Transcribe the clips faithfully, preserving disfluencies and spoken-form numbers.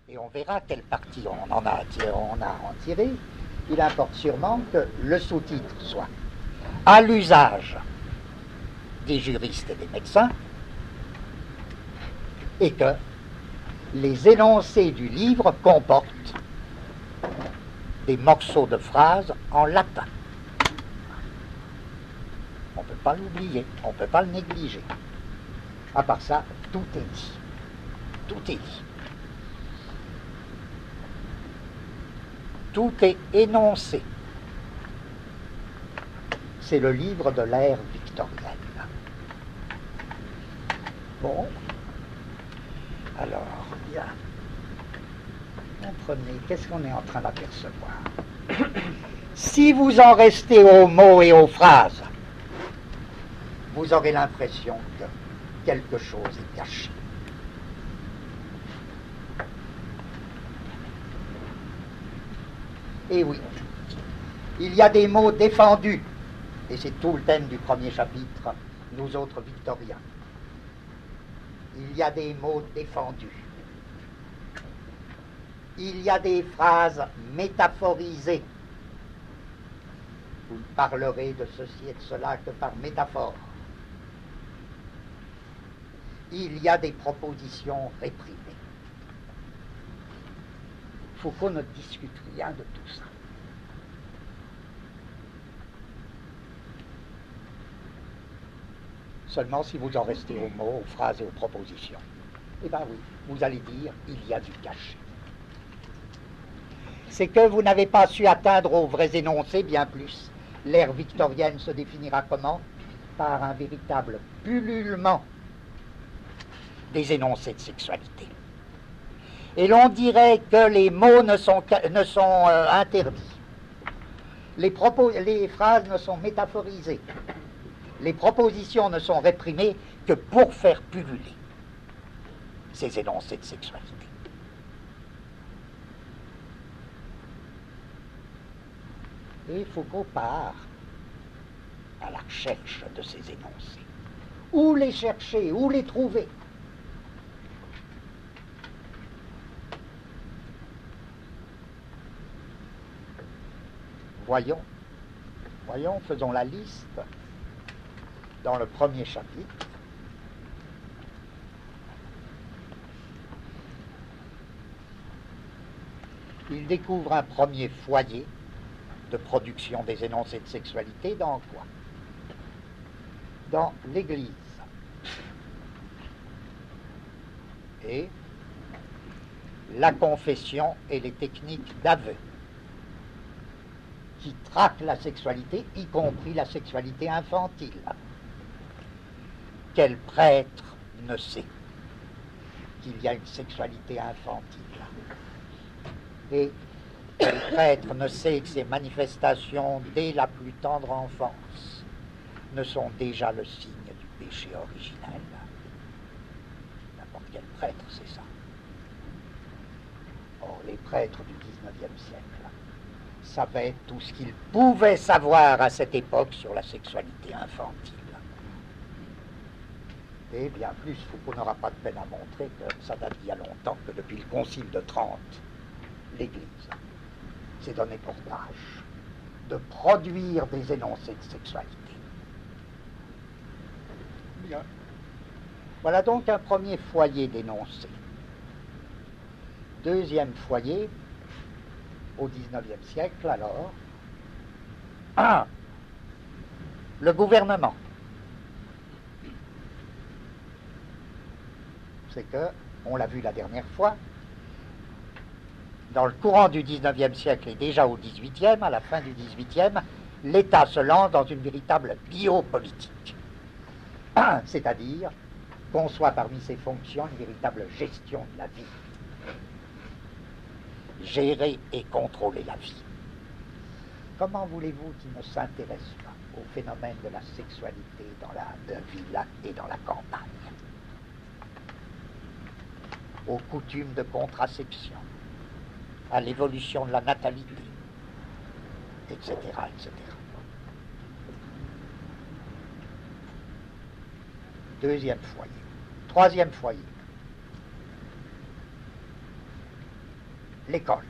Et on verra quelle partie on en a, on a en tiré. Il importe sûrement que le sous-titre soit à l'usage des juristes et des médecins et que les énoncés du livre comportent des morceaux de phrases en latin. On ne peut pas l'oublier, on ne peut pas le négliger. À part ça, tout est dit. Tout est dit. Tout est énoncé. C'est le livre de l'ère victorienne. Bon. Alors, bien. Comprenez, qu'est-ce qu'on est en train d'apercevoir? Si vous en restez aux mots et aux phrases, vous aurez l'impression que quelque chose est caché. Et oui, il y a des mots défendus, et c'est tout le thème du premier chapitre, nous autres victoriens. Il y a des mots défendus. Il y a des phrases métaphorisées. Vous ne parlerez de ceci et de cela que par métaphore. Il y a des propositions réprimées. Foucault ne discute rien de tout ça. Seulement si vous en restez aux mots, aux phrases et aux propositions, eh bien oui, vous allez dire, il y a du caché. C'est que vous n'avez pas su atteindre aux vrais énoncés, bien plus. L'ère victorienne se définira comment? Par un véritable pullulement des énoncés de sexualité. Et l'on dirait que les mots ne sont, ne sont euh, interdits. Les, propos, les phrases ne sont métaphorisées. Les propositions ne sont réprimées que pour faire pulluler ces énoncés de sexualité. Et Foucault part à la recherche de ces énoncés. Où les chercher, où les trouver? Voyons, voyons, faisons la liste dans le premier chapitre. Il découvre un premier foyer de production des énoncés de sexualité dans quoi? Dans l'Église. Et la confession et les techniques d'aveu qui traquent la sexualité, y compris la sexualité infantile. Quel prêtre ne sait qu'il y a une sexualité infantile? Et quel prêtre ne sait que ces manifestations dès la plus tendre enfance ne sont déjà le signe du péché originel? N'importe quel prêtre sait ça. Or, les prêtres du dix-neuvième siècle savaient tout ce qu'ils pouvaient savoir à cette époque sur la sexualité infantile. Et bien plus, Foucault n'aura pas de peine à montrer que ça date d'il y a longtemps, que depuis le Concile de Trente, l'Église s'est donné pour tâche de produire des énoncés de sexualité. Bien. Voilà donc un premier foyer d'énoncés. Deuxième foyer, au dix-neuvième siècle, alors, un, le gouvernement. C'est que, on l'a vu la dernière fois, dans le courant du dix-neuvième siècle et déjà au dix-huitième, à la fin du dix-huitième, l'État se lance dans une véritable biopolitique. Un, c'est-à-dire conçoit parmi ses fonctions une véritable gestion de la vie. Gérer et contrôler la vie. Comment voulez-vous qu'il ne s'intéresse pas au phénomène de la sexualité dans la ville et dans la campagne, aux coutumes de contraception, à l'évolution de la natalité, et cetera, et cetera. Deuxième foyer. Troisième foyer. l'école.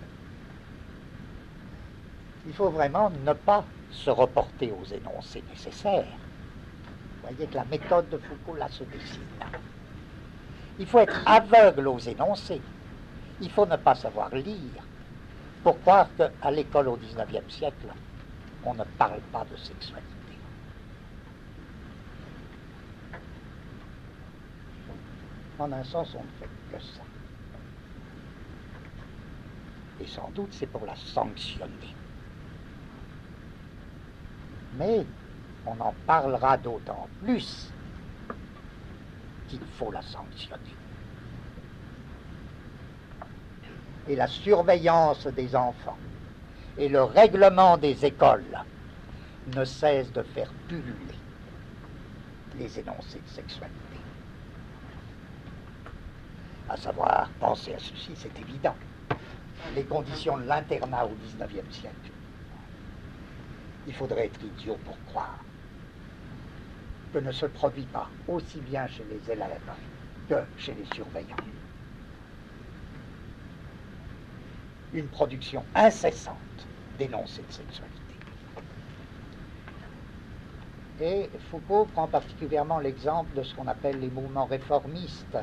Il faut vraiment ne pas se reporter aux énoncés nécessaires. Vous voyez que la méthode de Foucault, là, se dessine. Il faut être aveugle aux énoncés. Il faut ne pas savoir lire pour croire qu'à l'école au dix-neuvième siècle, on ne parle pas de sexualité. En un sens, on ne fait que ça. Et sans doute, c'est pour la sanctionner. Mais on en parlera d'autant plus qu'il faut la sanctionner. Et la surveillance des enfants et le règlement des écoles ne cessent de faire pulluler les énoncés de sexualité. À savoir, penser à ceci, c'est évident. Les conditions de l'internat au dix-neuvième siècle. Il faudrait être idiot pour croire que ne se produit pas aussi bien chez les élèves que chez les surveillants une production incessante d'énoncés de sexualité. Et Foucault prend particulièrement l'exemple de ce qu'on appelle les mouvements réformistes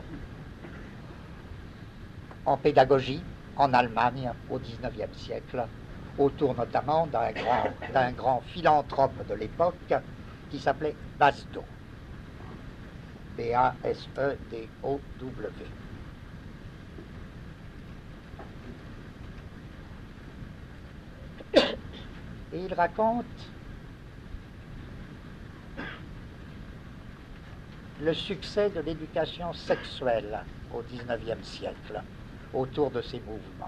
en pédagogie en Allemagne au dix-neuvième siècle, autour notamment d'un grand, d'un grand philanthrope de l'époque qui s'appelait Basdo. B A S E D O W. Et il raconte le succès de l'éducation sexuelle au dix-neuvième siècle autour de ces mouvements.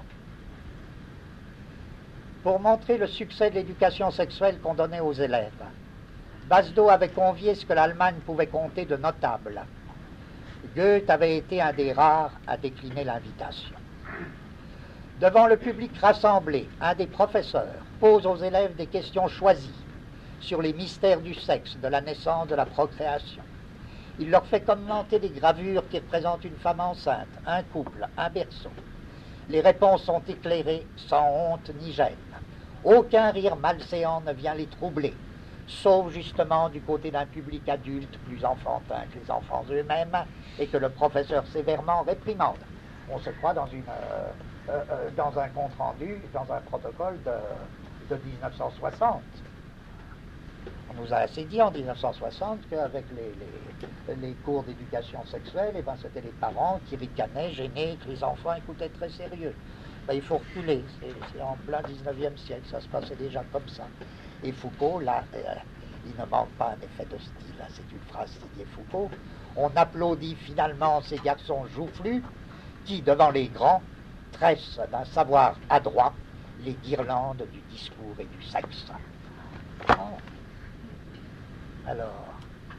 Pour montrer le succès de l'éducation sexuelle qu'on donnait aux élèves, Basdo avait convié ce que l'Allemagne pouvait compter de notable. Goethe avait été un des rares à décliner l'invitation. Devant le public rassemblé, un des professeurs pose aux élèves des questions choisies sur les mystères du sexe, de la naissance, de la procréation. Il leur fait commenter des gravures qui représentent une femme enceinte, un couple, un berceau. Les réponses sont éclairées, sans honte ni gêne. Aucun rire malséant ne vient les troubler, sauf justement du côté d'un public adulte plus enfantin que les enfants eux-mêmes, et que le professeur sévèrement réprimande. On se croit dans, une, euh, euh, euh, dans un compte-rendu, dans un protocole de, de mille neuf cent soixante. On nous a assez dit en mille neuf cent soixante qu'avec les, les, les cours d'éducation sexuelle, eh ben, c'était les parents qui ricanaient, gênés, que les enfants écoutaient très sérieux. Ben, il faut reculer, c'est en plein dix-neuvième siècle, ça se passait déjà comme ça. Et Foucault, là, euh, il ne manque pas un effet de style, hein, c'est une phrase signée Foucault. On applaudit finalement ces garçons joufflus qui, devant les grands, tressent d'un savoir adroit les guirlandes du discours et du sexe. Oh. Alors,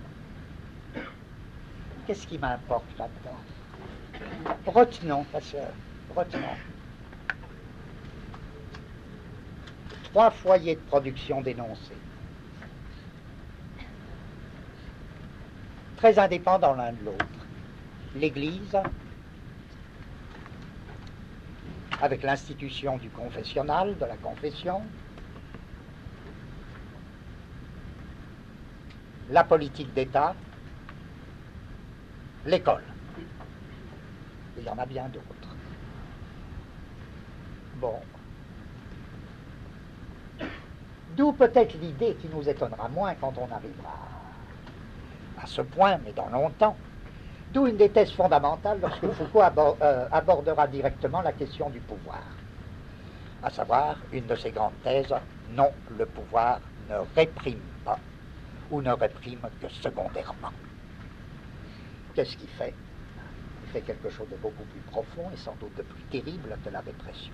qu'est-ce qui m'importe là-dedans? Retenons, parce que, retenons. Trois foyers de production d'énoncés. Très indépendants l'un de l'autre. L'Église, avec l'institution du confessionnal, de la confession, la politique d'État, l'école. Il y en a bien d'autres. Bon. D'où peut-être l'idée qui nous étonnera moins quand on arrivera à ce point, mais dans longtemps. D'où une des thèses fondamentales lorsque Foucault abor euh, abordera directement la question du pouvoir. À savoir, une de ses grandes thèses, non, le pouvoir ne réprime pas ou ne réprime que secondairement. Qu'est-ce qu'il fait? Il fait quelque chose de beaucoup plus profond et sans doute de plus terrible que la répression.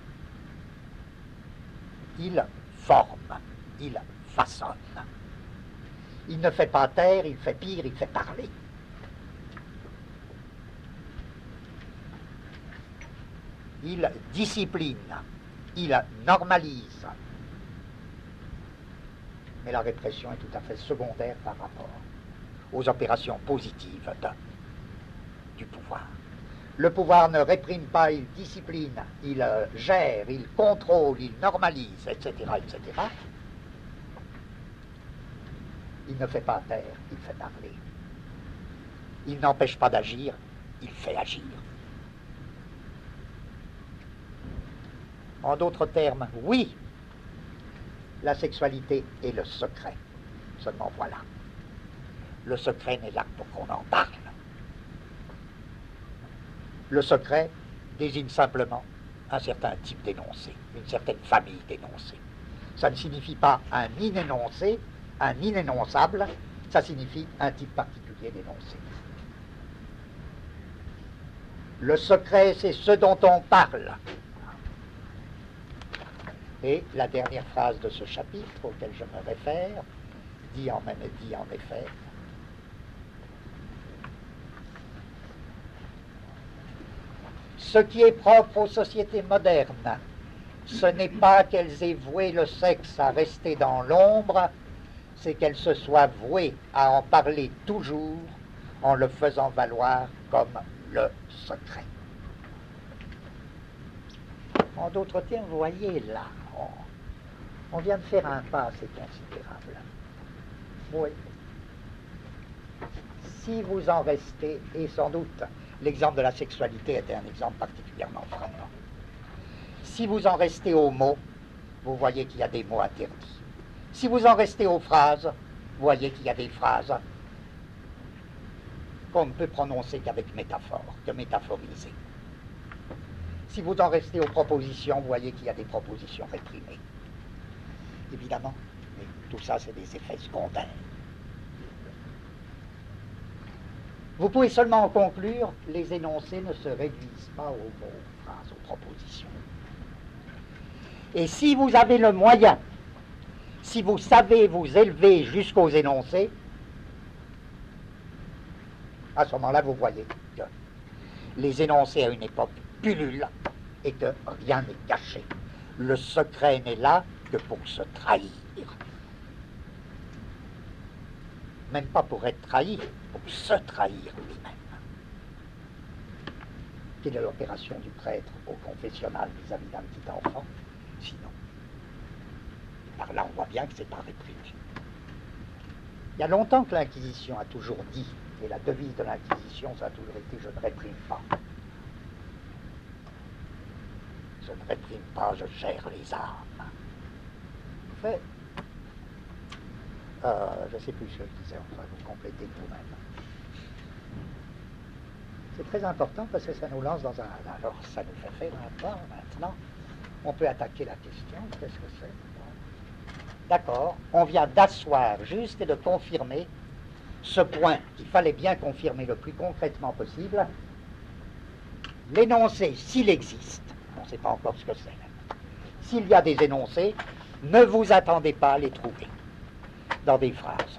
Il forme, il façonne. Il ne fait pas taire, il fait pire, il fait parler. Il discipline, il normalise. Mais la répression est tout à fait secondaire par rapport aux opérations positives de, du pouvoir. Le pouvoir ne réprime pas, il discipline, il euh, gère, il contrôle, il normalise, et cetera, et cetera. Il ne fait pas taire, il fait parler. Il n'empêche pas d'agir, il fait agir. En d'autres termes, oui, la sexualité est le secret. Seulement voilà, le secret n'est là que pour qu'on en parle. Le secret désigne simplement un certain type d'énoncé, une certaine famille d'énoncés. Ça ne signifie pas un inénoncé, un inénonçable, ça signifie un type particulier d'énoncé. Le secret, c'est ce dont on parle. Et la dernière phrase de ce chapitre auquel je me réfère dit en même dit en effet ce qui est propre aux sociétés modernes, ce n'est pas qu'elles aient voué le sexe à rester dans l'ombre, c'est qu'elles se soient vouées à en parler toujours en le faisant valoir comme le secret. En d'autres termes, vous voyez là, on, on vient de faire un pas assez considérable. Oui. Si vous en restez, et sans doute l'exemple de la sexualité était un exemple particulièrement frappant, si vous en restez aux mots, vous voyez qu'il y a des mots interdits. Si vous en restez aux phrases, vous voyez qu'il y a des phrases qu'on ne peut prononcer qu'avec métaphore, que métaphoriser. Si vous en restez aux propositions, vous voyez qu'il y a des propositions réprimées. Évidemment, mais tout ça, c'est des effets secondaires. Vous pouvez seulement en conclure, les énoncés ne se réduisent pas aux mots, aux phrases, aux propositions. Et si vous avez le moyen, si vous savez vous élever jusqu'aux énoncés, à ce moment-là, vous voyez que les énoncés à une époque pullulent et que rien n'est caché. Le secret n'est là que pour se trahir. Même pas pour être trahi, pour se trahir lui-même. Quelle est l'opération du prêtre au confessionnal vis-à-vis d'un petit enfant? Sinon, par là, on voit bien que c'est pas réprimé. Il y a longtemps que l'Inquisition a toujours dit, et la devise de l'Inquisition, ça a toujours été « je ne réprime pas ». Je ne réprime pas, je gère les âmes. En fait, euh, je ne sais plus ce que je disais, enfin, vous complétez vous-même. C'est très important parce que ça nous lance dans un... Alors, ça nous fait faire un pas maintenant. On peut attaquer la question, qu'est-ce que c'est? D'accord, on vient d'asseoir juste et de confirmer ce point qu'il fallait bien confirmer le plus concrètement possible. L'énoncé, s'il existe, on ne sait pas encore ce que c'est, s'il y a des énoncés, ne vous attendez pas à les trouver dans des phrases,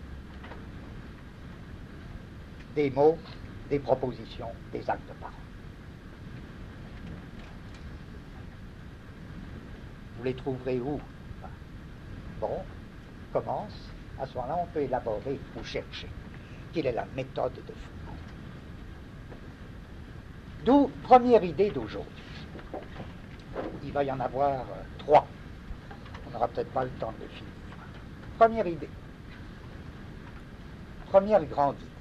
des mots, des propositions, des actes de parole. Vous les trouverez où? Bon, commence, à ce moment-là, on peut élaborer ou chercher quelle est la méthode de Foucault. D'où, première idée d'aujourd'hui. Il va y en avoir euh, trois. On n'aura peut-être pas le temps de les finir. Première idée. Première grande idée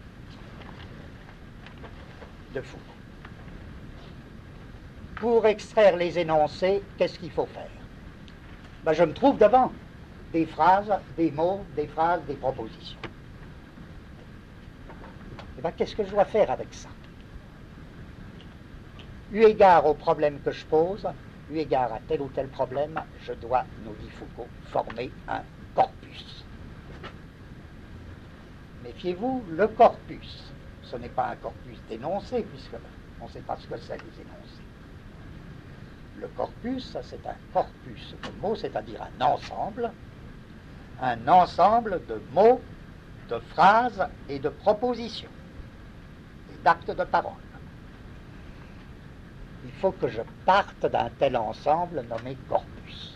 de Foucault. Pour extraire les énoncés, qu'est-ce qu'il faut faire? Ben, je me trouve devant des phrases, des mots, des phrases, des propositions. Et bien, qu'est-ce que je dois faire avec ça? Eu égard au problème que je pose, eu égard à tel ou tel problème, je dois, nous dit Foucault, former un corpus. Méfiez-vous, le corpus, ce n'est pas un corpus d'énoncés, puisque on ne sait pas ce que c'est, les énoncés. Le corpus, c'est un corpus de mots, c'est-à-dire un ensemble, un ensemble de mots, de phrases et de propositions, et d'actes de parole. Il faut que je parte d'un tel ensemble nommé corpus.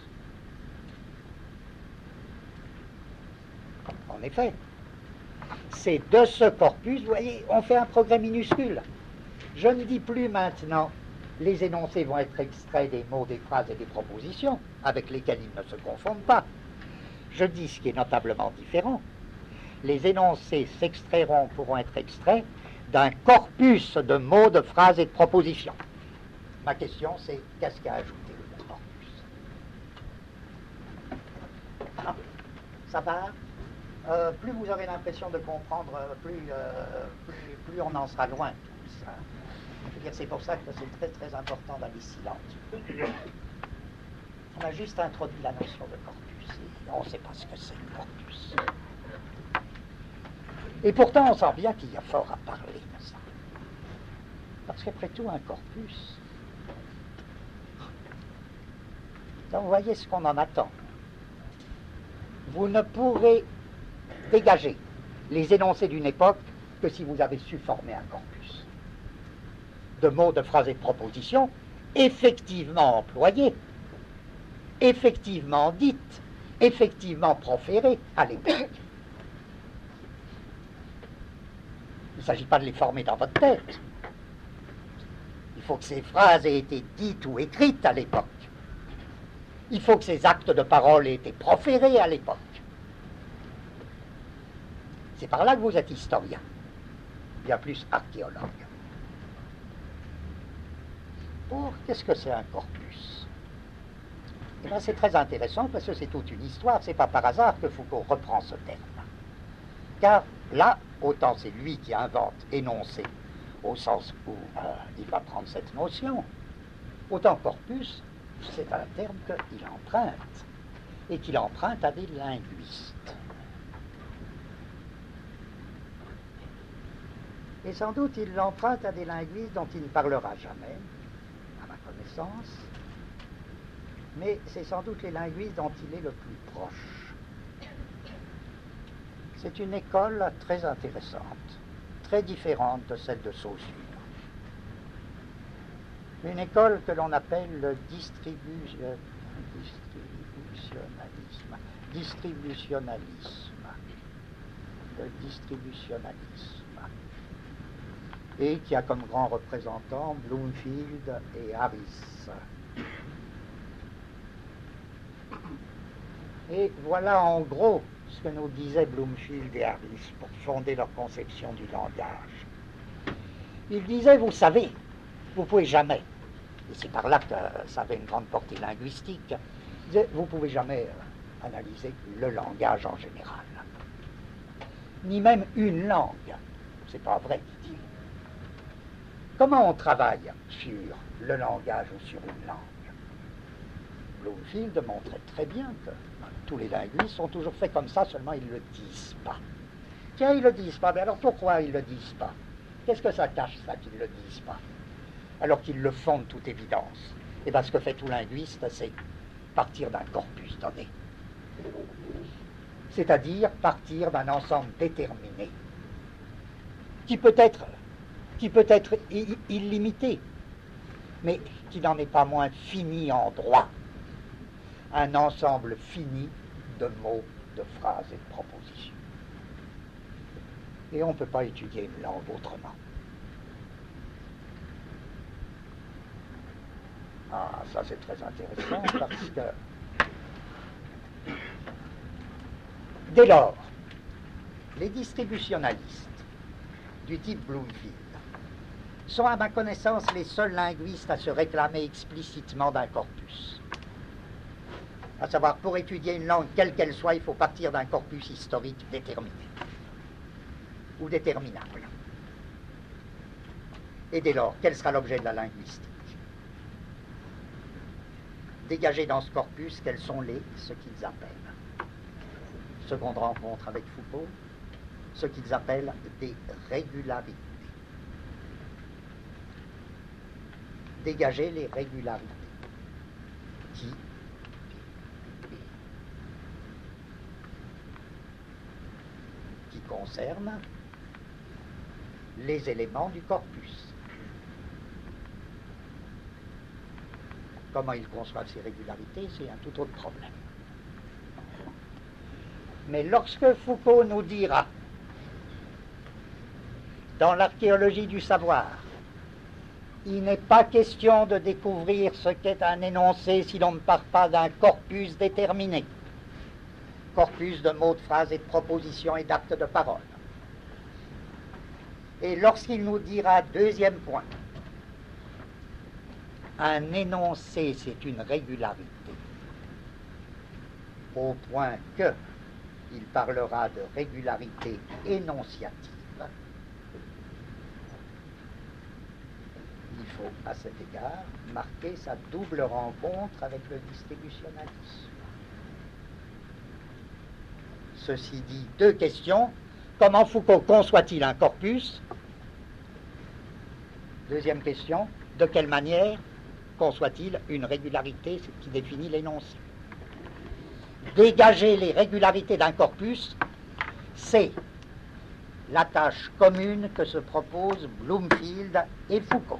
En effet, c'est de ce corpus, vous voyez, on fait un progrès minuscule. Je ne dis plus maintenant, les énoncés vont être extraits des mots, des phrases et des propositions, avec lesquels ils ne se confondent pas. Je dis ce qui est notablement différent. Les énoncés s'extrairont, pourront être extraits d'un corpus de mots, de phrases et de propositions. Ma question, c'est qu'est-ce qu'a ajouté le corpus? Ah, ça va? euh, Plus vous aurez l'impression de comprendre, plus, euh, plus, plus on en sera loin tous. Hein. Je veux dire, c'est pour ça que c'est très très important d'aller si lentement. On a juste introduit la notion de corpus et on ne sait pas ce que c'est le corpus. Et pourtant, on sent bien qu'il y a fort à parler de ça. Parce qu'après tout, un corpus, donc vous voyez ce qu'on en attend. Vous ne pourrez dégager les énoncés d'une époque que si vous avez su former un corpus de mots, de phrases et de propositions effectivement employés, effectivement dites, effectivement proférées à l'époque. Il ne s'agit pas de les former dans votre tête. Il faut que ces phrases aient été dites ou écrites à l'époque. Il faut que ces actes de parole aient été proférés à l'époque. C'est par là que vous êtes historien, bien plus archéologue. Or, qu'est-ce que c'est un corpus? Eh bien, c'est très intéressant parce que c'est toute une histoire. C'est pas par hasard que Foucault reprend ce terme. Car là, autant c'est lui qui invente énoncé, au sens où euh, il va prendre cette notion, autant corpus, c'est un terme qu'il emprunte, et qu'il emprunte à des linguistes. Et sans doute il l'emprunte à des linguistes dont il ne parlera jamais, à ma connaissance, mais c'est sans doute les linguistes dont il est le plus proche. C'est une école très intéressante, très différente de celle de Saussure. Une école que l'on appelle le distribu... distributionnalisme. Distributionnalisme. Le distributionnalisme. Et qui a comme grands représentants Bloomfield et Harris. Et voilà en gros ce que nous disaient Bloomfield et Harris pour fonder leur conception du langage. Ils disaient, vous savez, vous ne pouvez jamais, et c'est par là que ça avait une grande portée linguistique, ils disaient, vous ne pouvez jamais euh, analyser le langage en général, ni même une langue. C'est pas vrai, dit-il. Comment on travaille sur le langage ou sur une langue? Bloomfield montrait très bien que tous les linguistes sont toujours faits comme ça, seulement ils ne le disent pas. Tiens, ils ne le disent pas, mais alors pourquoi ils ne le disent pas? Qu'est-ce que ça cache, ça, qu'ils ne le disent pas? Alors qu'ils le font de toute évidence. Et bien, ce que fait tout linguiste, c'est partir d'un corpus donné. C'est-à-dire partir d'un ensemble déterminé, qui peut être, qui peut être illimité, mais qui n'en est pas moins fini en droit. Un ensemble fini de mots, de phrases et de propositions. Et on ne peut pas étudier une langue autrement. Ah, ça c'est très intéressant parce que dès lors, les distributionnalistes du type Bloomfield sont à ma connaissance les seuls linguistes à se réclamer explicitement d'un corpus. À savoir, pour étudier une langue, quelle qu'elle soit, il faut partir d'un corpus historique déterminé ou déterminable. Et dès lors, quel sera l'objet de la linguistique? Dégager dans ce corpus quels sont les, ce qu'ils appellent, seconde rencontre avec Foucault, ce qu'ils appellent des régularités. Dégager les régularités qui qui concernent les éléments du corpus. Comment ils conçoivent ces régularités, c'est un tout autre problème. Mais lorsque Foucault nous dira, dans l'archéologie du savoir, Il n'est pas question de découvrir ce qu'est un énoncé si l'on ne part pas d'un corpus déterminé. Corpus de mots, de phrases et de propositions et d'actes de parole. Et lorsqu'il nous dira, deuxième point, un énoncé, c'est une régularité, au point que il parlera de régularité énonciative, il faut à cet égard marquer sa double rencontre avec le distributionnalisme. Ceci dit, deux questions. Comment Foucault conçoit-il un corpus? Deuxième question, de quelle manière conçoit-il une régularité qui définit l'énoncé? Dégager les régularités d'un corpus, c'est la tâche commune que se proposent Bloomfield et Foucault.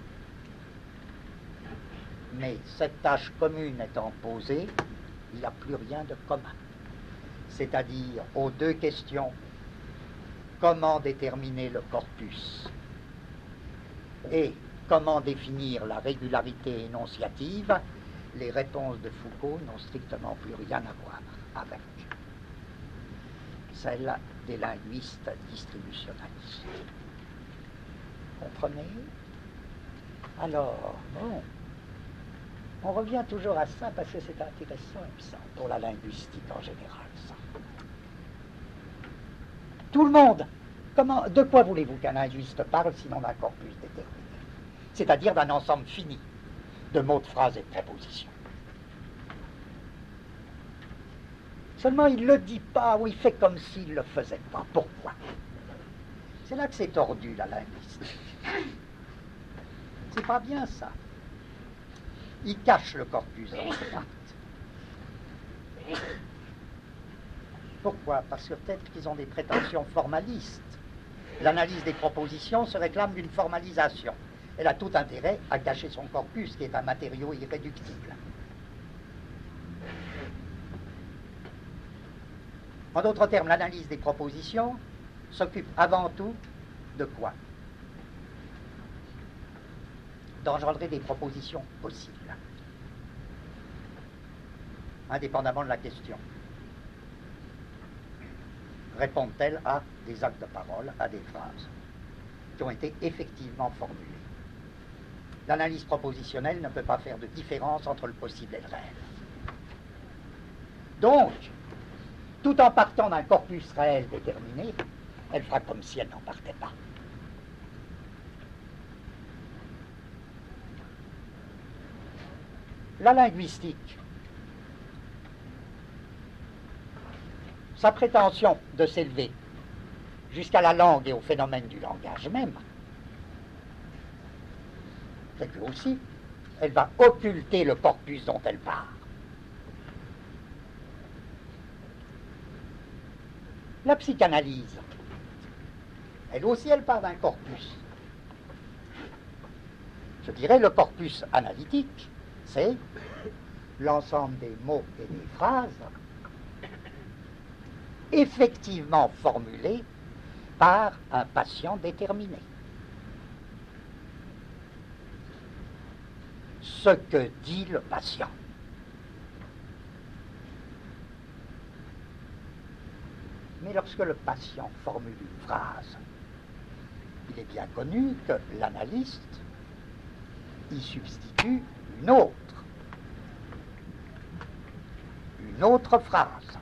Mais cette tâche commune étant posée, il n'y a plus rien de commun. C'est-à-dire aux deux questions, comment déterminer le corpus et comment définir la régularité énonciative, les réponses de Foucault n'ont strictement plus rien à voir avec celles des linguistes distributionnalistes. Comprenez? Alors, bon, on revient toujours à ça parce que c'est intéressant, il me semble, pour la linguistique en général, ça. Tout le monde, comment, de quoi voulez-vous qu'un linguiste parle sinon d'un corpus déterminé? C'est-à-dire d'un ensemble fini de mots, de phrases et de prépositions. Seulement, il ne le dit pas ou il fait comme s'il ne le faisait pas. Pourquoi? C'est là que c'est tordu, la linguistique. C'est pas bien, ça. Il cache le corpus dans cet acte. Pourquoi? Parce que peut-être qu'ils ont des prétentions formalistes. L'analyse des propositions se réclame d'une formalisation. Elle a tout intérêt à cacher son corpus, qui est un matériau irréductible. En d'autres termes, l'analyse des propositions s'occupe avant tout de quoi? D'engendrer des propositions possibles, indépendamment de la question. Répondent-elles à des actes de parole, à des phrases qui ont été effectivement formulées? L'analyse propositionnelle ne peut pas faire de différence entre le possible et le réel. Donc, tout en partant d'un corpus réel déterminé, elle fera comme si elle n'en partait pas. La linguistique, sa prétention de s'élever jusqu'à la langue et au phénomène du langage même, c'est que aussi, elle va occulter le corpus dont elle part. La psychanalyse, elle aussi, elle part d'un corpus. Je dirais le corpus analytique, c'est l'ensemble des mots et des phrases effectivement formulés par un patient déterminé. Ce que dit le patient. Mais lorsque le patient formule une phrase, il est bien connu que l'analyste y substitue une autre, une autre phrase.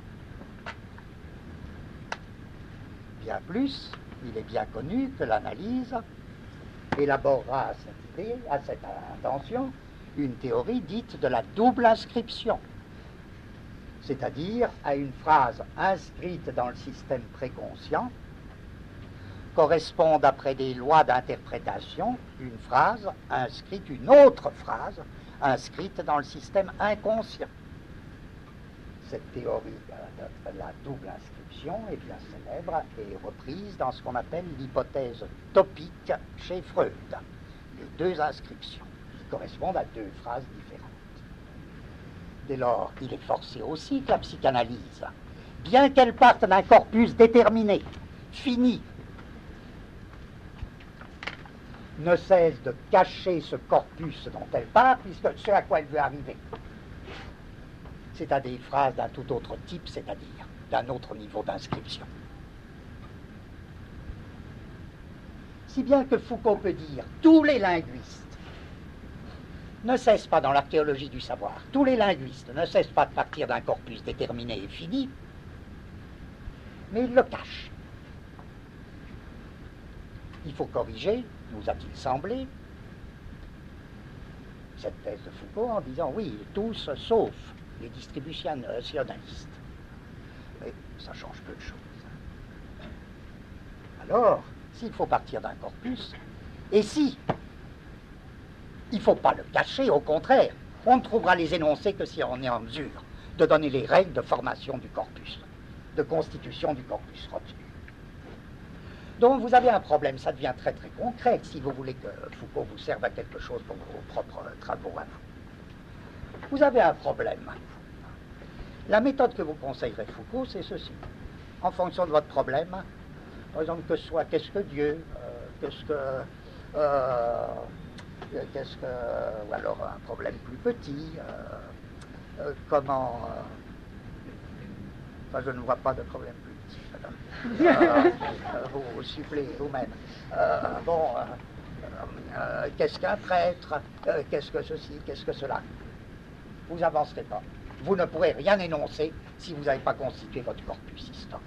Bien plus, il est bien connu que l'analyse élaborera à cette idée, à cette intention, une théorie dite de la double inscription, c'est-à-dire à une phrase inscrite dans le système préconscient correspond, d'après des lois d'interprétation, une phrase inscrite, une autre phrase inscrite dans le système inconscient. Cette théorie de la double inscription est bien célèbre et reprise dans ce qu'on appelle l'hypothèse topique chez Freud. Les deux inscriptions qui correspondent à deux phrases différentes. Dès lors, il est forcé aussi que la psychanalyse, bien qu'elle parte d'un corpus déterminé, fini, ne cesse de cacher ce corpus dont elle parle, puisque ce à quoi elle veut arriver, c'est à des phrases d'un tout autre type, c'est-à-dire d'un autre niveau d'inscription. Si bien que Foucault peut dire « tous les linguistes ne cessent pas dans l'archéologie du savoir, tous les linguistes ne cessent pas de partir d'un corpus déterminé et fini, mais ils le cachent. Il faut corriger, nous a-t-il semblé, cette thèse de Foucault en disant oui, tous sauf les distributionalistes. Mais ça change peu de choses. Alors, s'il faut partir d'un corpus, et si il ne faut pas le cacher, au contraire, on ne trouvera les énoncés que si on est en mesure de donner les règles de formation du corpus, de constitution du corpus retenu. Donc vous avez un problème, ça devient très très concret si vous voulez que Foucault vous serve à quelque chose pour vos propres travaux à vous. Vous avez un problème. La méthode que vous conseillerez Foucault, c'est ceci. En fonction de votre problème, par exemple, que ce soit qu'est-ce que Dieu, euh, qu'est-ce que... Euh, qu'est-ce que... ou alors un problème plus petit, euh, euh, comment... Euh, enfin, je ne vois pas de problème plus petit, madame. Euh, euh, vous, vous suppléez vous-même. Euh, bon, euh, euh, qu'est-ce qu'un prêtre, euh, qu'est-ce que ceci, qu'est-ce que cela. Vous n'avancerez pas. Vous ne pourrez rien énoncer si vous n'avez pas constitué votre corpus historique.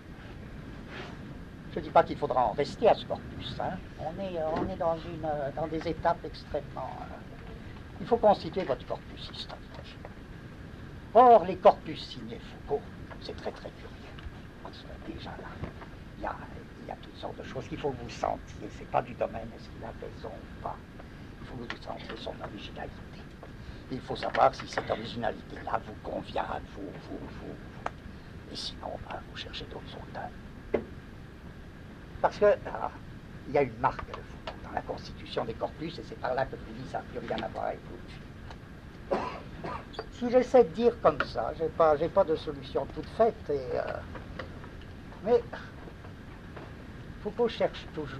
Je ne dis pas qu'il faudra en rester à ce corpus. Hein. On est, on est dans, une, dans des étapes extrêmement... Euh, il faut constituer votre corpus historique. Or, les corpus signés Foucault, c'est très très curieux. Parce que déjà là, il y a, il y a toutes sortes de choses qu'il faut que vous sentiez. Ce n'est pas du domaine, est-ce qu'il a raison ou pas. Il faut que vous sentiez son originalité. Il faut savoir si cette originalité-là vous convient, vous, vous, vous, vous. Et sinon, ben, vous cherchez d'autres auteurs. Parce que ah, il y a une marque de Foucault dans la constitution des corpus, et c'est par là que je vous dis ça n'a plus rien à voir avec vous. Si j'essaie de dire comme ça, je n'ai pas, j'ai pas de solution toute faite, et, euh, mais Foucault cherche toujours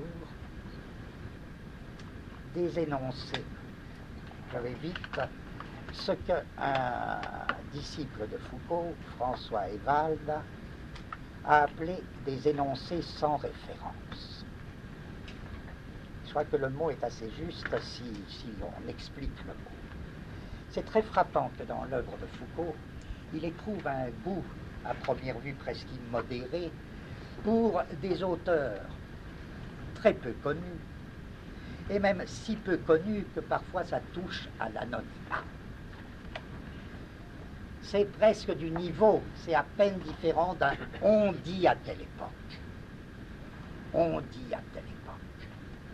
des énoncés. Je vais vite. Ce qu'un disciple de Foucault, François Ewald, a appelé des énoncés sans référence. Je crois que le mot est assez juste si, si on explique le mot. C'est très frappant que dans l'œuvre de Foucault, il éprouve un goût, à première vue presque immodéré, pour des auteurs très peu connus, et même si peu connus que parfois ça touche à l'anonymat. C'est presque du niveau, c'est à peine différent d'un « on dit à telle époque ». On dit à telle époque.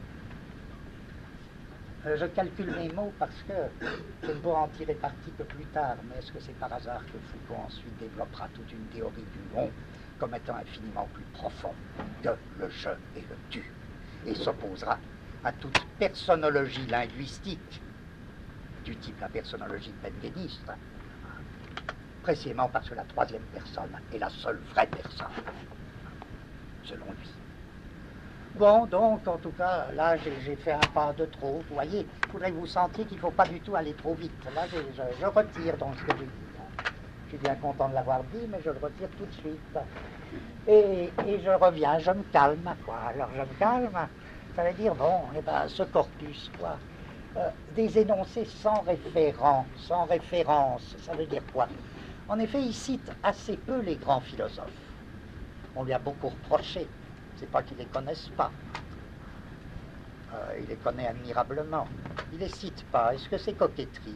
Euh, je calcule mes mots parce que je ne pourrai en tirer parti que plus tard, mais est-ce que c'est par hasard que Foucault ensuite développera toute une théorie du on comme étant infiniment plus profond que le je et le tu, et s'opposera à toute personnologie linguistique du type la personnologie benveniste, précisément parce que la troisième personne est la seule vraie personne, selon lui. Bon, donc, en tout cas, là, j'ai, j'ai fait un pas de trop. Vous voyez, il faudrait que vous sentiez qu'il ne faut pas du tout aller trop vite. Là, je, je, je retire donc ce que j'ai dit. Je suis bien content de l'avoir dit, mais je le retire tout de suite. Et, et je reviens, je me calme, quoi. Alors, je me calme, ça veut dire, bon, eh ben, ce corpus, quoi. Euh, des énoncés sans référent, sans référence, ça veut dire quoi? En effet, il cite assez peu les grands philosophes. On lui a beaucoup reproché. C'est pas qu'il les connaisse pas. Euh, il les connaît admirablement. Il les cite pas. Est-ce que c'est coquetterie?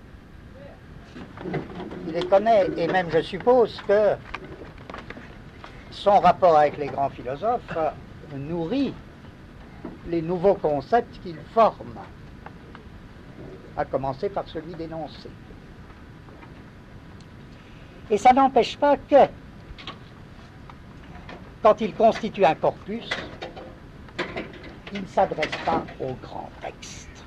Il les connaît, et même je suppose que son rapport avec les grands philosophes euh, nourrit les nouveaux concepts qu'il forme, à commencer par celui d'énoncer. Et ça n'empêche pas que, quand il constitue un corpus, il ne s'adresse pas aux grands textes.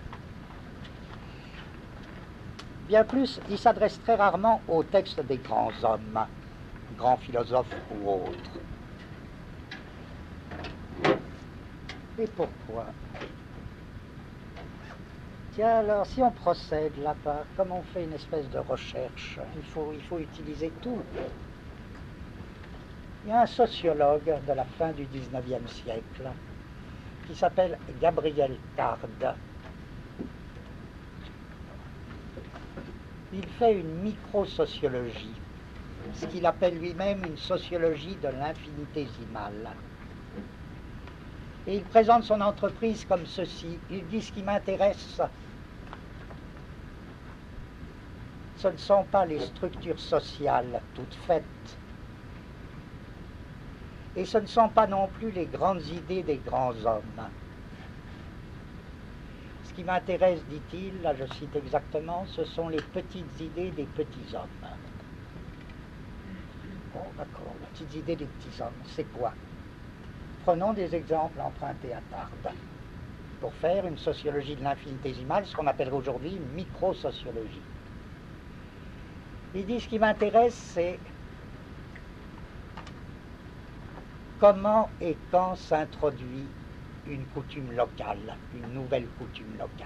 Bien plus, il s'adresse très rarement aux textes des grands hommes, grands philosophes ou autres. Et pourquoi? Tiens, alors, si on procède là-bas, comme on fait une espèce de recherche, il faut, il faut utiliser tout. Il y a un sociologue de la fin du dix-neuvième siècle qui s'appelle Gabriel Tarde. Il fait une microsociologie, ce qu'il appelle lui-même une sociologie de l'infinitésimal. Et il présente son entreprise comme ceci. Il dit: ce qui m'intéresse, ce ne sont pas les structures sociales toutes faites, et ce ne sont pas non plus les grandes idées des grands hommes. Ce qui m'intéresse, dit-il, là je cite exactement, ce sont les petites idées des petits hommes. Bon, d'accord, les petites idées des petits hommes, c'est quoi? Prenons des exemples empruntés à Tarde pour faire une sociologie de l'infinitésimal, ce qu'on appellerait aujourd'hui une microsociologie. Il dit: ce qui m'intéresse, c'est comment et quand s'introduit une coutume locale, une nouvelle coutume locale.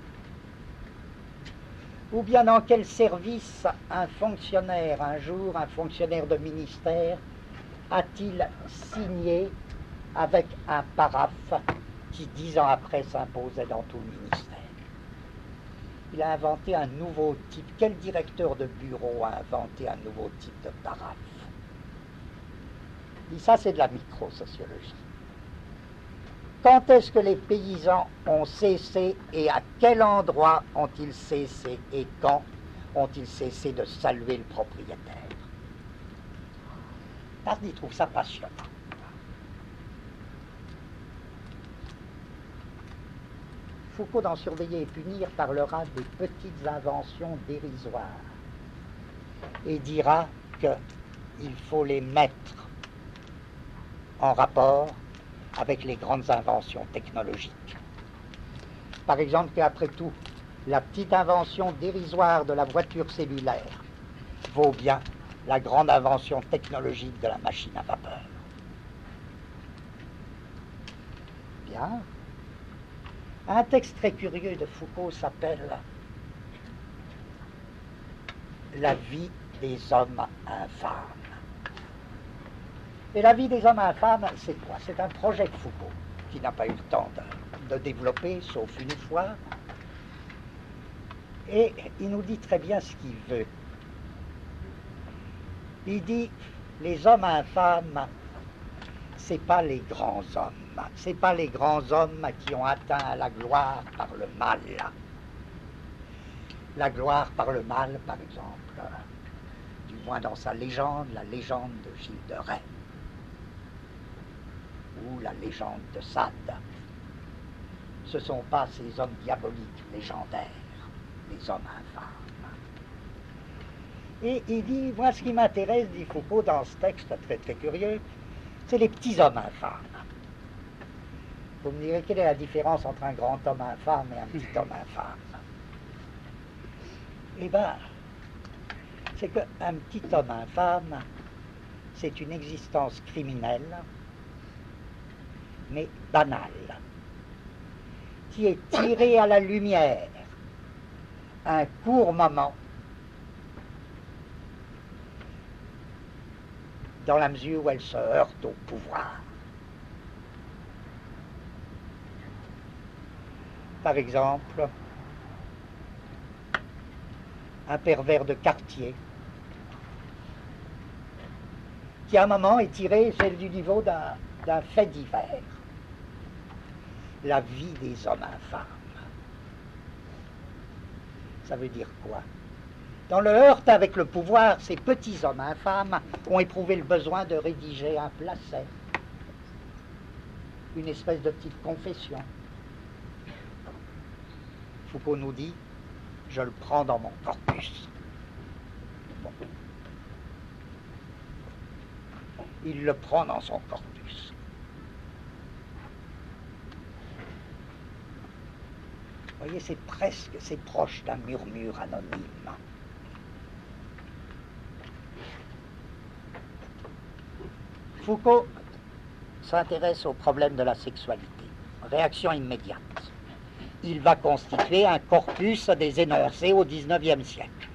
Ou bien dans quel service un fonctionnaire, un jour, un fonctionnaire de ministère, a-t-il signé avec un paraphe qui, dix ans après, s'imposait dans tout le ministère. Il a inventé un nouveau type. Quel directeur de bureau a inventé un nouveau type de paraphe? Il dit: ça, c'est de la microsociologie. Quand est-ce que les paysans ont cessé et à quel endroit ont-ils cessé et quand ont-ils cessé de saluer le propriétaire? Tarde, il trouve ça passionnant. Foucault, dans Surveiller et punir, parlera des petites inventions dérisoires et dira qu'il faut les mettre en rapport avec les grandes inventions technologiques. Par exemple, qu'après tout, la petite invention dérisoire de la voiture cellulaire vaut bien la grande invention technologique de la machine à vapeur. Bien. Un texte très curieux de Foucault s'appelle « La vie des hommes infâmes ». Et la vie des hommes infâmes, c'est quoi? C'est un projet de Foucault, qui n'a pas eu le temps de, de développer, sauf une fois. Et il nous dit très bien ce qu'il veut. Il dit, les hommes infâmes, c'est pas les grands hommes. C'est pas les grands hommes qui ont atteint la gloire par le mal. La gloire par le mal, par exemple, du moins dans sa légende, la légende de Gilles de Rais, ou la légende de Sade. Ce ne sont pas ces hommes diaboliques légendaires, les hommes infâmes. Et il dit, moi ce qui m'intéresse, dit Foucault dans ce texte très très curieux, c'est les petits hommes infâmes. Vous me direz, quelle est la différence entre un grand homme infâme et un petit homme infâme? Eh bien, c'est qu'un petit homme infâme, c'est une existence criminelle, mais banale, qui est tirée à la lumière un court moment, dans la mesure où elle se heurte au pouvoir. Par exemple, un pervers de quartier qui à un moment est tiré du niveau d'un d'un fait divers, la vie des hommes infâmes. Ça veut dire quoi? Dans le heurt avec le pouvoir, ces petits hommes infâmes ont éprouvé le besoin de rédiger un placet, une espèce de petite confession. Foucault nous dit, je le prends dans mon corpus. Bon. Il le prend dans son corpus. Vous voyez, c'est presque, c'est proche d'un murmure anonyme. Foucault s'intéresse au problème de la sexualité. Réaction immédiate. il va constituer un corpus des énoncés au dix-neuvième siècle.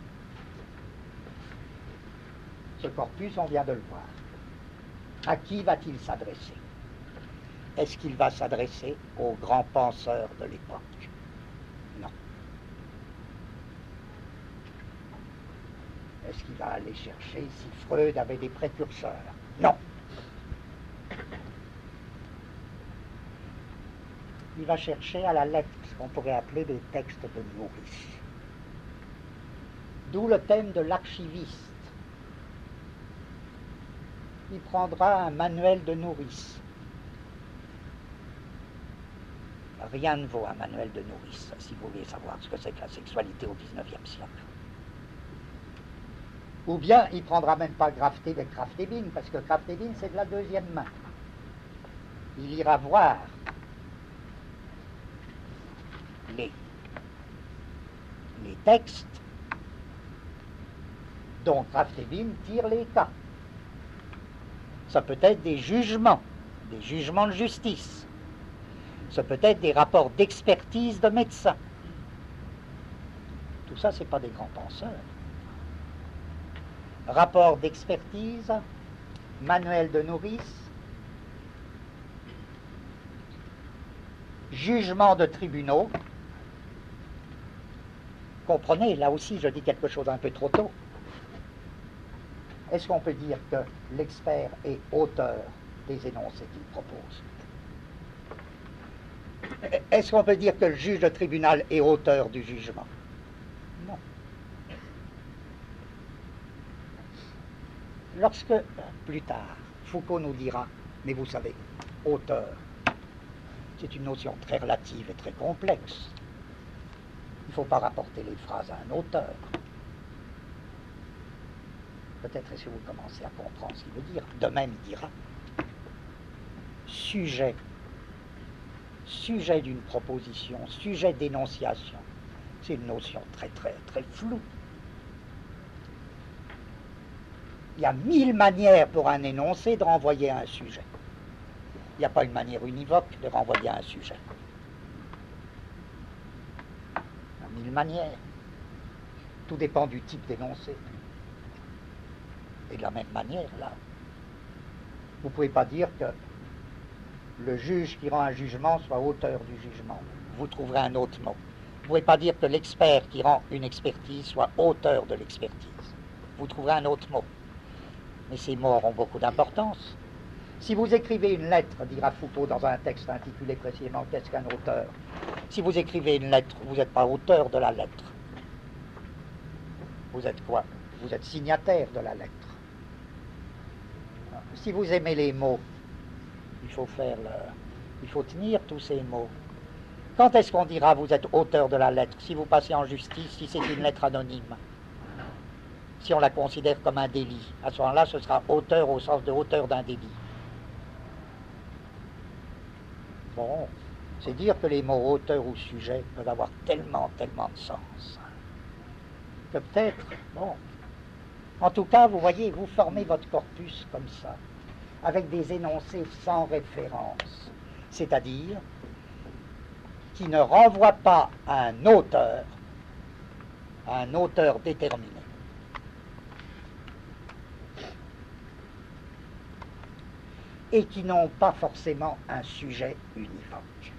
Ce corpus, on vient de le voir. À qui va-t-il s'adresser? Est-ce qu'il va s'adresser aux grands penseurs de l'époque? Non. Est-ce qu'il va aller chercher si Freud avait des précurseurs? Non. Il va chercher à la lettre ce qu'on pourrait appeler des textes de nourrice. D'où le thème de l'archiviste. Il prendra un manuel de nourrice. Rien ne vaut un manuel de nourrice, si vous voulez savoir ce que c'est que la sexualité au dix-neuvième siècle. Ou bien il ne prendra même pas Krafft-Ebing, Krafft-Ebing, parce que Krafft-Ebing, c'est de la deuxième main. Il ira voir les, les textes dont Krafft-Ebing tire les cas. Ça peut être des jugements, des jugements de justice. Ça peut être des rapports d'expertise de médecins. Tout ça, ce n'est pas des grands penseurs. Rapport d'expertise, manuel de nourrice, jugement de tribunaux. Comprenez, là aussi, je dis quelque chose un peu trop tôt. Est-ce qu'on peut dire que l'expert est auteur des énoncés qu'il propose? Est-ce qu'on peut dire que le juge de tribunal est auteur du jugement? Non. Lorsque, plus tard, Foucault nous dira, mais vous savez, auteur, c'est une notion très relative et très complexe. Il ne faut pas rapporter les phrases à un auteur. Peut-être est-ce que vous commencez à comprendre ce qu'il veut dire. De même, il dira, sujet, sujet d'une proposition, sujet d'énonciation. C'est une notion très, très, très floue. Il y a mille manières pour un énoncé de renvoyer à un sujet. Il n'y a pas une manière univoque de renvoyer à un sujet. Il y a mille manières. Tout dépend du type d'énoncé. Et de la même manière, là, vous ne pouvez pas dire que le juge qui rend un jugement soit auteur du jugement. Vous trouverez un autre mot. Vous ne pouvez pas dire que l'expert qui rend une expertise soit auteur de l'expertise. Vous trouverez un autre mot. Mais ces mots auront beaucoup d'importance. Si vous écrivez une lettre, dira Foucault dans un texte intitulé précisément « Qu'est-ce qu'un auteur ?» Si vous écrivez une lettre, vous n'êtes pas auteur de la lettre. Vous êtes quoi? Vous êtes signataire de la lettre. Si vous aimez les mots, il faut faire le, il faut tenir tous ces mots. Quand est-ce qu'on dira vous êtes auteur de la lettre? Si vous passez en justice, si c'est une lettre anonyme, si on la considère comme un délit, à ce moment-là, ce sera auteur au sens de auteur d'un délit. Bon, c'est dire que les mots auteur ou sujet peuvent avoir tellement, tellement de sens que peut-être, bon. En tout cas, vous voyez, vous formez votre corpus comme ça, avec des énoncés sans référence, c'est-à-dire qui ne renvoient pas à un auteur, à un auteur déterminé. Et qui n'ont pas forcément un sujet univoque.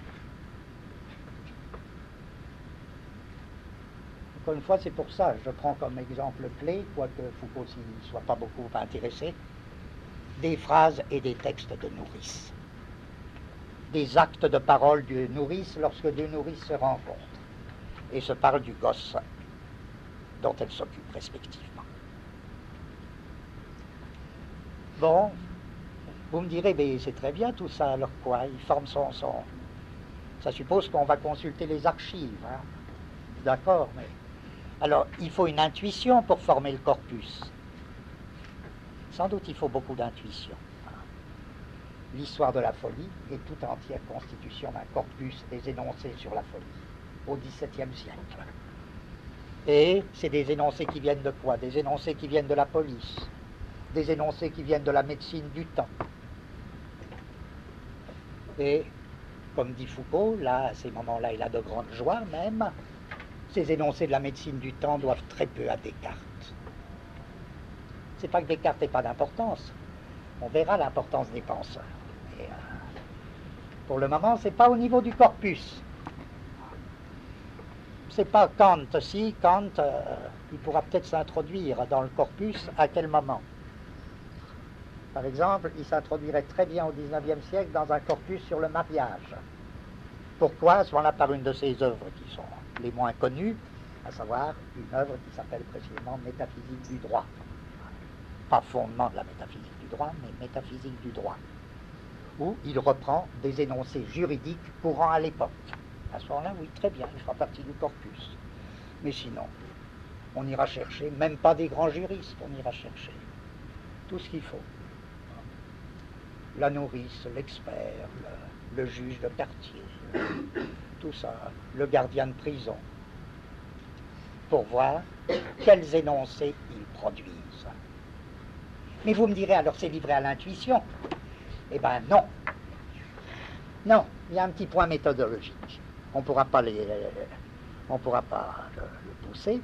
Encore une fois, c'est pour ça, je prends comme exemple clé, quoique Foucault s'y soit pas beaucoup intéressé, des phrases et des textes de nourrice. Des actes de parole de nourrice lorsque deux nourrices se rencontrent et se parlent du gosse dont elles s'occupent respectivement. Bon, vous me direz, mais c'est très bien tout ça, alors quoi? Il forme son son. Ça suppose qu'on va consulter les archives, hein? D'accord, mais... Alors, il faut une intuition pour former le corpus. Sans doute, il faut beaucoup d'intuition. L'histoire de la folie est tout entière constitution d'un corpus des énoncés sur la folie, au dix-septième siècle. Et c'est des énoncés qui viennent de quoi? Des énoncés qui viennent de la police, des énoncés qui viennent de la médecine du temps. Et comme dit Foucault, là, à ces moments-là, il a de grandes joies même, ces énoncés de la médecine du temps doivent très peu à Descartes. C'est pas que Descartes n'ait pas d'importance, on verra l'importance des penseurs. Et, euh, pour le moment, c'est pas au niveau du corpus. C'est pas Kant, si, Kant, euh, il pourra peut-être s'introduire dans le corpus, à quel moment? Par exemple, il s'introduirait très bien au dix-neuvième siècle dans un corpus sur le mariage. Pourquoi? Souvent par une de ses œuvres qui sont les moins connues, à savoir une œuvre qui s'appelle précisément Métaphysique du droit. Pas fondement de la métaphysique du droit, mais métaphysique du droit, où il reprend des énoncés juridiques courants à l'époque. À ce moment-là, oui, très bien, il fera partie du corpus. Mais sinon, on ira chercher, même pas des grands juristes, on ira chercher tout ce qu'il faut. La nourrice, l'expert, le, le juge de quartier, tout ça, le gardien de prison, pour voir quels énoncés ils produisent. Mais vous me direz, alors c'est livré à l'intuition? Eh bien non. Non, il y a un petit point méthodologique. On ne pourra pas, les, on pourra pas le, le pousser.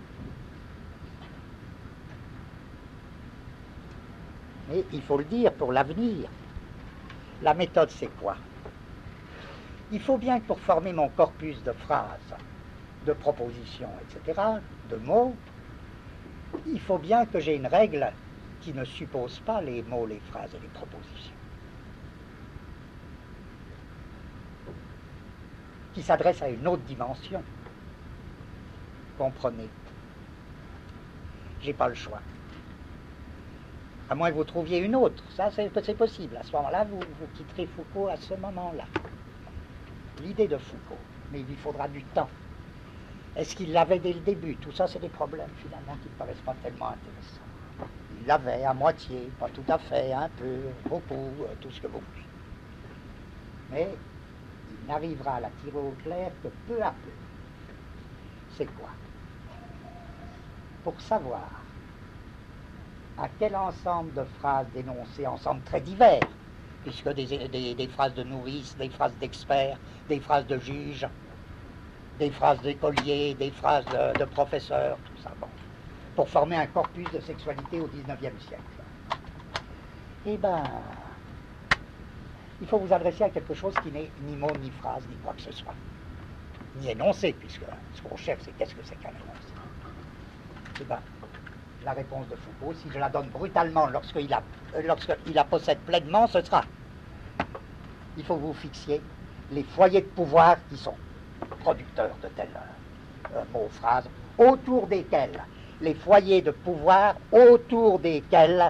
Mais il faut le dire pour l'avenir. La méthode, c'est quoi? Il faut bien que pour former mon corpus de phrases, de propositions, et cetera, de mots, il faut bien que j'ai une règle qui ne suppose pas les mots, les phrases et les propositions. Qui s'adresse à une autre dimension. Comprenez? J'ai pas le choix. À moins que vous trouviez une autre. Ça, c'est possible. À ce moment-là, vous, vous quitterez Foucault à ce moment-là. L'idée de Foucault. Mais il lui faudra du temps. Est-ce qu'il l'avait dès le début? Tout ça, c'est des problèmes, finalement, qui ne paraissent pas tellement intéressants. Il l'avait à moitié, pas tout à fait, un peu, beaucoup, tout ce que vous voulez. Mais il n'arrivera à la tirer au clair que peu à peu. C'est quoi? Pour savoir à quel ensemble de phrases d'énoncés, ensemble très divers, puisque des, des, des phrases de nourrice, des phrases d'experts, des phrases de juges, des phrases d'écoliers, des phrases de, de professeurs, tout ça, bon, pour former un corpus de sexualité au dix-neuvième siècle. Eh bien, il faut vous adresser à quelque chose qui n'est ni mot, ni phrase, ni quoi que ce soit, ni énoncé, puisque ce qu'on cherche, c'est qu'est-ce que c'est qu'un énoncé. Eh bien, la réponse de Foucault, si je la donne brutalement lorsqu'il la, lorsqu'il la possède pleinement, ce sera: il faut que vous fixiez les foyers de pouvoir qui sont producteurs de tels euh, mots, phrases, autour desquels, les foyers de pouvoir autour desquels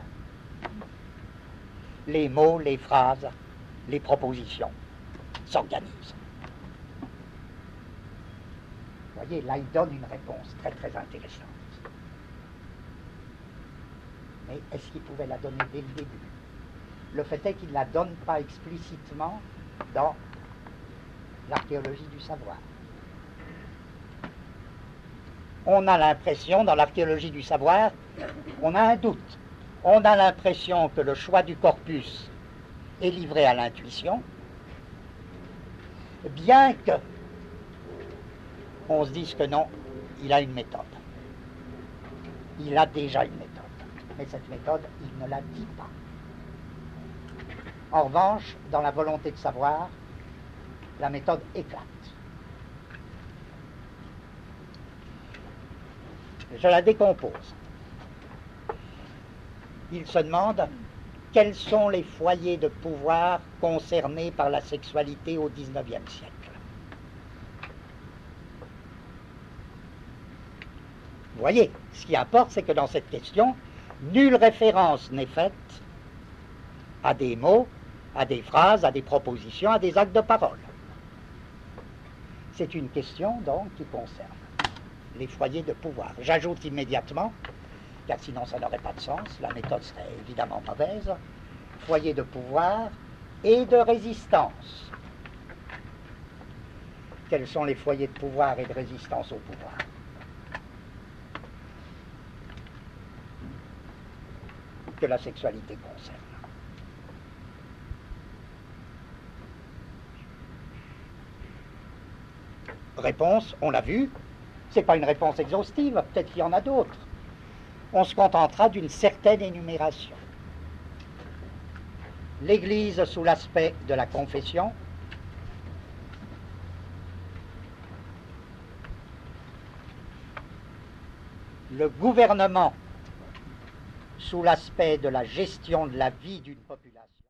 les mots, les phrases, les propositions s'organisent. Vous voyez, là, il donne une réponse très très intéressante. Mais est-ce qu'il pouvait la donner dès le début? Le fait est qu'il ne la donne pas explicitement dans l'archéologie du savoir. On a l'impression, dans l'archéologie du savoir, on a un doute. On a l'impression que le choix du corpus est livré à l'intuition, bien que on se dise que non, il a une méthode. Il a déjà une méthode. Mais cette méthode, il ne la dit pas. En revanche, dans la volonté de savoir, la méthode éclate. Je la décompose. Il se demande quels sont les foyers de pouvoir concernés par la sexualité au dix-neuvième siècle. Vous voyez, ce qui importe, c'est que dans cette question, nulle référence n'est faite à des mots, à des phrases, à des propositions, à des actes de parole. C'est une question, donc, qui concerne les foyers de pouvoir. J'ajoute immédiatement, car sinon ça n'aurait pas de sens, la méthode serait évidemment mauvaise, foyers de pouvoir et de résistance. Quels sont les foyers de pouvoir et de résistance au pouvoir? Que la sexualité concerne. réponse, on l'a vu, ce n'est pas une réponse exhaustive, peut-être qu'il y en a d'autres. On se contentera d'une certaine énumération. L'Église sous l'aspect de la confession, le gouvernement sous l'aspect de la gestion de la vie d'une population.